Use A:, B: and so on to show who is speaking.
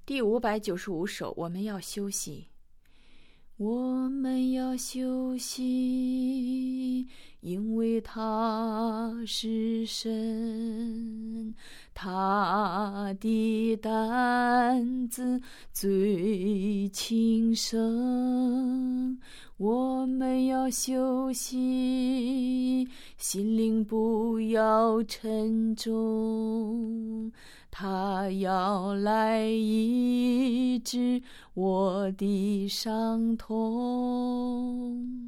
A: 第595首，我们要休息。我们要休息，因为他是神，他的担子最轻省。我们要休息，心灵不要沉重，他要来医治我的伤痛。